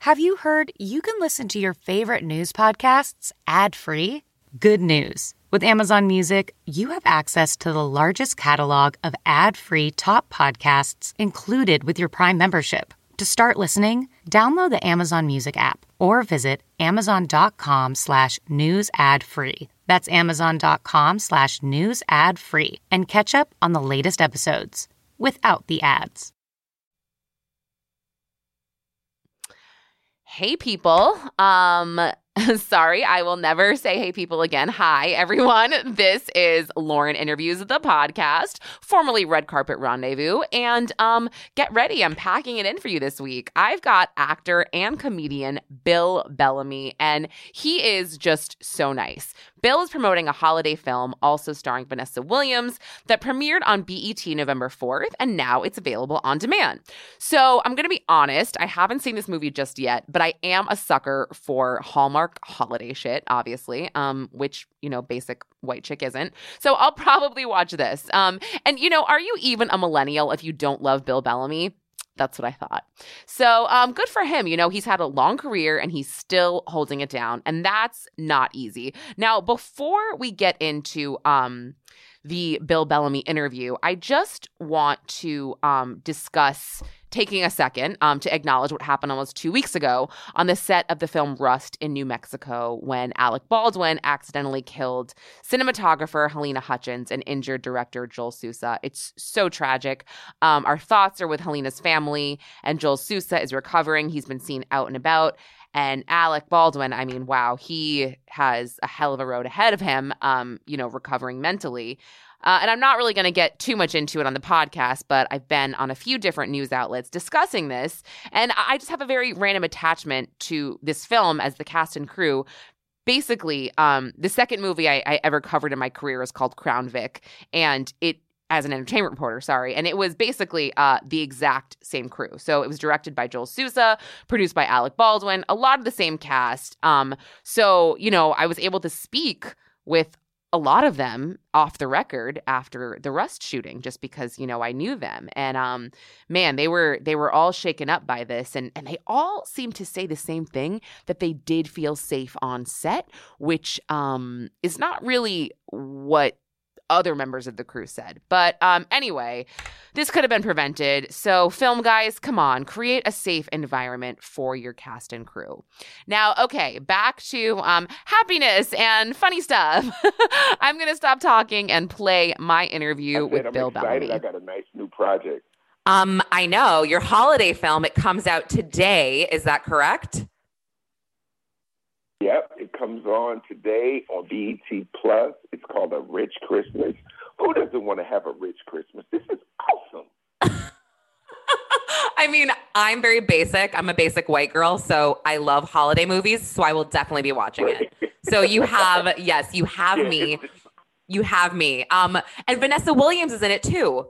Have you heard you can listen to your favorite news podcasts ad-free? Good news. With Amazon Music, you have access to the largest catalog of ad-free top podcasts included with your Prime membership. To start listening, download the Amazon Music app or visit amazon.com/news ad free. That's amazon.com/news ad free and catch up on the latest episodes without the ads. Hey, people. Sorry, I will never say hey, people again. Hi, everyone. This is Lauren Interviews, the podcast, formerly Red Carpet Rendezvous. And get ready. I'm packing it in for you this week. I've got actor and comedian Bill Bellamy, and he is just so nice. Bill is promoting a holiday film, also starring Vanessa Williams, that premiered on BET November 4th, and now it's available on demand. So I'm going to be honest, I haven't seen this movie just yet, but I am a sucker for Hallmark holiday shit, obviously, which, basic white chick isn't. So I'll probably watch this. And, are you even a millennial if you don't love Bill Bellamy? That's what I thought. So good for him. He's had a long career and he's still holding it down. And that's not easy. Now, before we get into the Bill Bellamy interview, I just want to discuss taking a second to acknowledge what happened almost 2 weeks ago on the set of the film Rust in New Mexico when Alec Baldwin accidentally killed cinematographer Helena Hutchins and injured director Joel Sousa. It's so tragic. Our thoughts are with Helena's family, and Joel Sousa is recovering. He's been seen out and about. And Alec Baldwin, I mean, wow, he has a hell of a road ahead of him, recovering mentally. And I'm not really going to get too much into it on the podcast, but I've been on a few different news outlets discussing this. And I just have a very random attachment to this film as the cast and crew. Basically, the second movie I ever covered in my career is called Crown Vic. And it, as an entertainment reporter, and it was basically the exact same crew. So it was directed by Joel Sousa, produced by Alec Baldwin, a lot of the same cast. So, I was able to speak with a lot of them off the record after the Rust shooting, just because, I knew them. And man, they were all shaken up by this. And they all seemed to say the same thing, that they did feel safe on set, which is not really what other members of the crew said. But anyway, this could have been prevented. So film guys, come on, create a safe environment for your cast and crew. Now, okay, back to happiness and funny stuff. I'm going to stop talking and play my interview with Bill Bellamy. I got a nice new project. I know. Your holiday film, it comes out today. Is that correct? Yep, it comes on today on BET Plus. It's called A Rich Christmas. Who doesn't want to have a rich Christmas? This is awesome. I mean, I'm very basic. I'm a basic white girl, so I love holiday movies, so I will definitely be watching it. So you have, yes, you have me. You have me. And Vanessa Williams is in it too.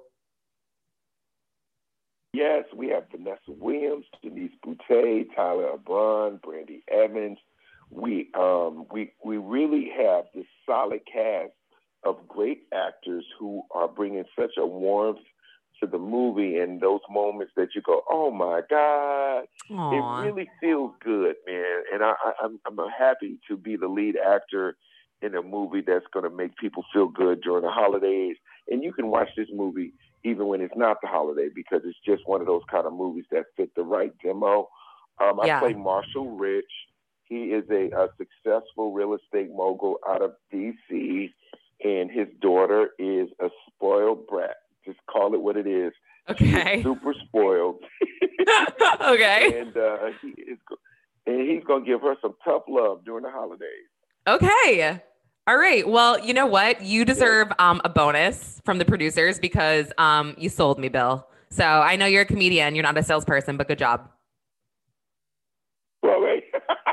Yes, we have Vanessa Williams, Denise Boutte, Tyler Abron, Brandy Evans. We really have this solid cast of great actors who are bringing such a warmth to the movie, and those moments that you go, oh my God. Aww. It really feels good, man. And I'm happy to be the lead actor in a movie that's going to make people feel good during the holidays. And you can watch this movie even when it's not the holiday, because it's just one of those kind of movies that fit the right demo. I play Marshall Rich. He is a successful real estate mogul out of D.C., and his daughter is a spoiled brat. Just call it what it is. Okay. She's super spoiled. Okay. And he's going to give her some tough love during the holidays. Okay. All right. Well, you know what? You deserve a bonus from the producers because you sold me, Bill. So I know you're a comedian. You're not a salesperson, but good job. Well, wait.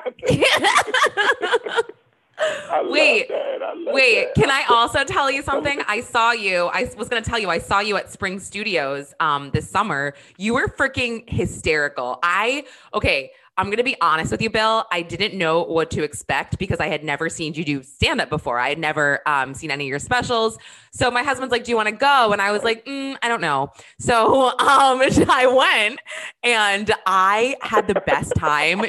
Wait, can I also tell you something? I was going to tell you, I saw you at Spring Studios this summer. You were freaking hysterical. I I'm going to be honest with you, Bill. I didn't know what to expect because I had never seen you do stand-up before. I had never seen any of your specials. So my husband's like, do you want to go? And I was like, I don't know. So I went and I had the best time.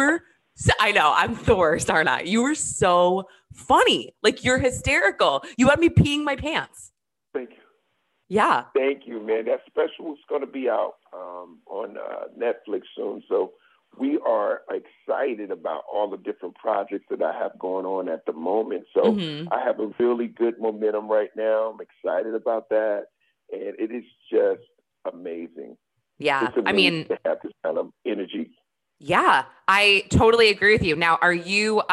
I know, I'm the worst, aren't I? You were so funny. Like, you're hysterical. You had me peeing my pants. Thank you. Yeah. Thank you, man. That special is going to be out on Netflix soon. So we are excited about all the different projects that I have going on at the moment. So I have a really good momentum right now. I'm excited about that. And it is just amazing. Yeah. It's amazing to have this kind of energy. Yeah, I totally agree with you. Now, are you,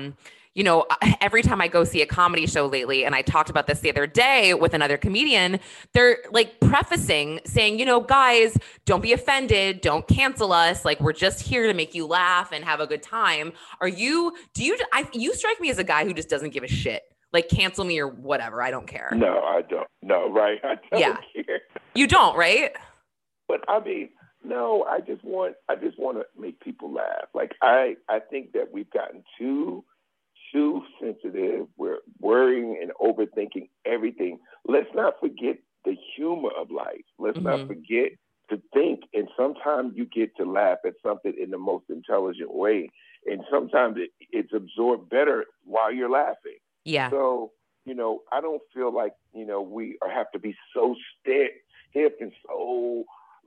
every time I go see a comedy show lately, and I talked about this the other day with another comedian, they're like prefacing saying, guys, don't be offended. Don't cancel us. Like, we're just here to make you laugh and have a good time. You strike me as a guy who just doesn't give a shit. Like, cancel me or whatever. I don't care. No, I don't. No, right. I don't care. You don't, right? But I mean, no, I just want to make people laugh. Like, I think that we've gotten too sensitive. We're worrying and overthinking everything. Let's not forget the humor of life. Let's not forget to think. And sometimes you get to laugh at something in the most intelligent way. And sometimes it's absorbed better while you're laughing. Yeah. So, I don't feel like, we have to be so stiff and so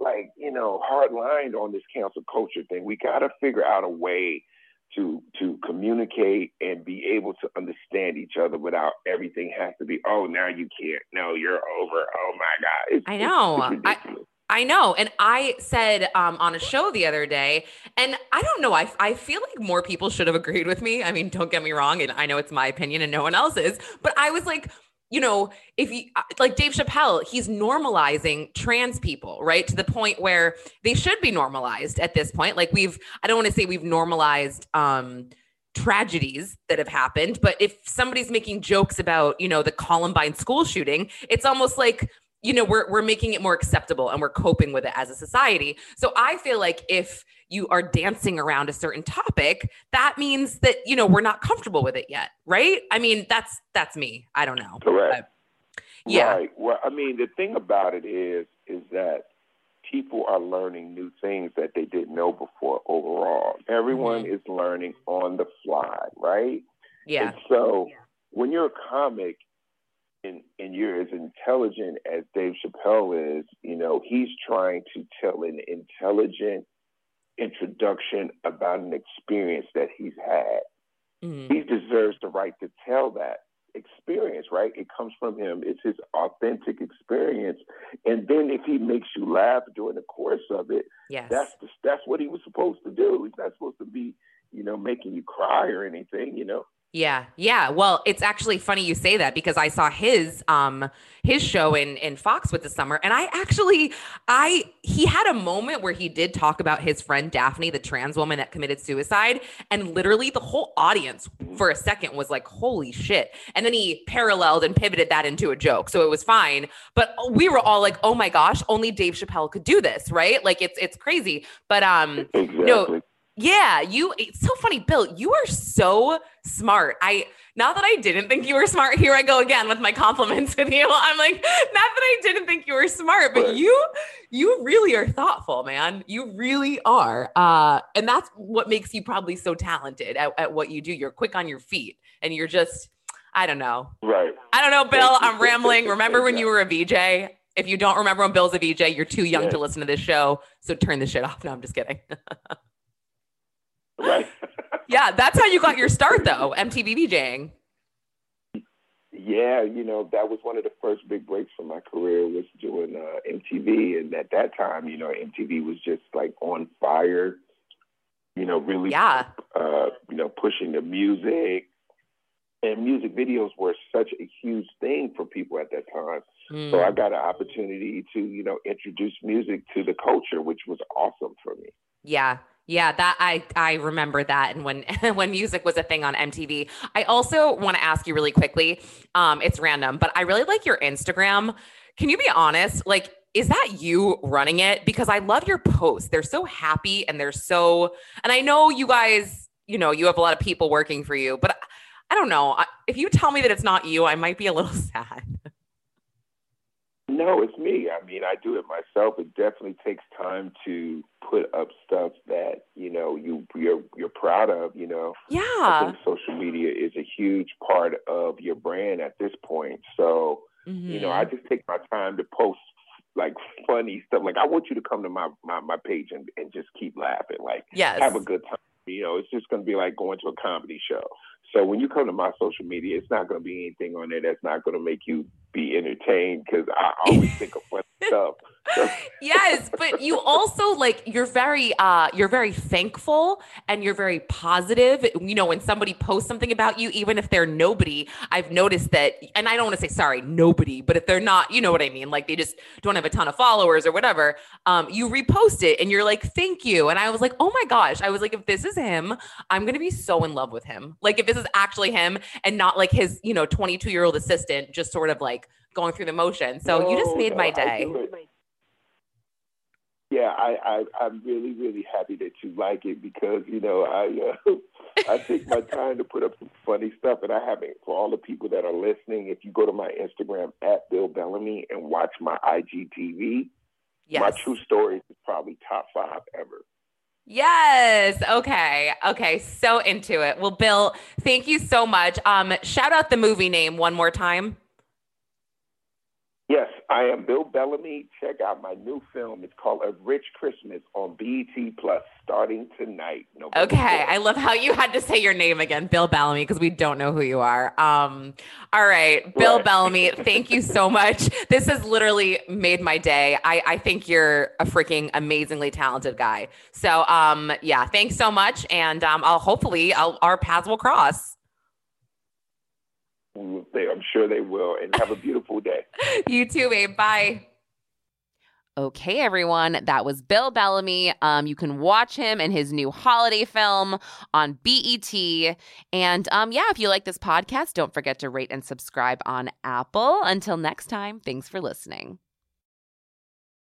hard lined on this cancel culture thing. We got to figure out a way to communicate and be able to understand each other without everything has to be, oh, now you can't. No, you're over. Oh my God. I know. It's ridiculous. I know. And I said on a show the other day, and I don't know, I feel like more people should have agreed with me. I mean, don't get me wrong. And I know it's my opinion and no one else's, but I was like, if you like Dave Chappelle, he's normalizing trans people, right? To the point where they should be normalized at this point. Like I don't want to say we've normalized tragedies that have happened, but if somebody's making jokes about, the Columbine school shooting, it's almost like, we're making it more acceptable and we're coping with it as a society. So I feel like if you are dancing around a certain topic, that means that, we're not comfortable with it yet. Right. I mean, that's me. I don't know. Correct. Yeah. Right. Well, I mean, the thing about it is that people are learning new things that they didn't know before overall. Everyone is learning on the fly. Right. Yeah. And so when you're a comic, and you're as intelligent as Dave Chappelle is, he's trying to tell an intelligent introduction about an experience that he's had. He deserves the right to tell that experience, right? It comes from him. It's his authentic experience. And then if he makes you laugh during the course of it, that's what he was supposed to do. He's not supposed to be, making you cry or anything, Yeah. Yeah. Well, it's actually funny you say that because I saw his show in Foxwoods this summer. And he had a moment where he did talk about his friend Daphne, the trans woman that committed suicide. And literally the whole audience for a second was like, holy shit. And then he paralleled and pivoted that into a joke. So it was fine. But we were all like, oh my gosh, only Dave Chappelle could do this. Right. Like it's crazy. But, exactly. Yeah, it's so funny, Bill. You are so smart. Not that I didn't think you were smart. Here I go again with my compliments with you. I'm like, not that I didn't think you were smart, but you really are thoughtful, man. You really are. And that's what makes you probably so talented at what you do. You're quick on your feet and you're just, I don't know. Right. I don't know, Bill. I'm rambling. Remember when you were a VJ? If you don't remember when Bill's a VJ, you're too young to listen to this show. So turn this shit off. No, I'm just kidding. Right. Yeah, that's how you got your start, though, MTV VJing. Yeah, that was one of the first big breaks for my career was doing MTV. And at that time, MTV was just like on fire, really, pushing the music. And music videos were such a huge thing for people at that time. So I got an opportunity to, introduce music to the culture, which was awesome for me. Yeah. Yeah, that I remember that. And when music was a thing on MTV, I also want to ask you really quickly. It's random, but I really like your Instagram. Can you be honest? Like, is that you running it? Because I love your posts. They're so happy and and I know you guys, you have a lot of people working for you, but I don't know. If you tell me that it's not you, I might be a little sad. No, it's me. I mean, I do it myself. It definitely takes time to put up stuff that you're proud of. Yeah. I think social media is a huge part of your brand at this point. So I just take my time to post like funny stuff. Like I want you to come to my page and just keep laughing. Like have a good time. It's just going to be like going to a comedy show. So when you come to my social media, it's not going to be anything on there that's not going to make you be entertained, because I always think of funny stuff. Yes, but you also you're very thankful and you're very positive. When somebody posts something about you, even if they're nobody, I've noticed that, and I don't want to say sorry, nobody, but if they're not, you know what I mean? Like they just don't have a ton of followers or whatever. You repost it and you're like, thank you. And I was like, oh my gosh. I was like, if this is him, I'm going to be so in love with him. Like if this is actually him and not like his, 22-year-old assistant, just sort of like going through the motion. So you just made my day. Yeah, I'm really, really happy that you like it, because, I take my time to put up some funny stuff, and I haven't, for all the people that are listening, if you go to my Instagram at Bill Bellamy and watch my IGTV, my True Stories is probably top 5 ever. Yes. Okay. So into it. Well, Bill, thank you so much. Shout out the movie name one more time. Yes, I am Bill Bellamy. Check out my new film. It's called A Rich Christmas on BET Plus, starting tonight. Okay, 4th. I love how you had to say your name again, Bill Bellamy, because we don't know who you are. All right, Bill Bellamy, thank you so much. This has literally made my day. I think you're a freaking amazingly talented guy. So, yeah, thanks so much, and our paths will cross. I'm sure they will. And have a beautiful day. You too, babe. Bye. Okay, everyone. That was Bill Bellamy. You can watch him in his new holiday film on BET. And if you like this podcast, don't forget to rate and subscribe on Apple. Until next time, thanks for listening.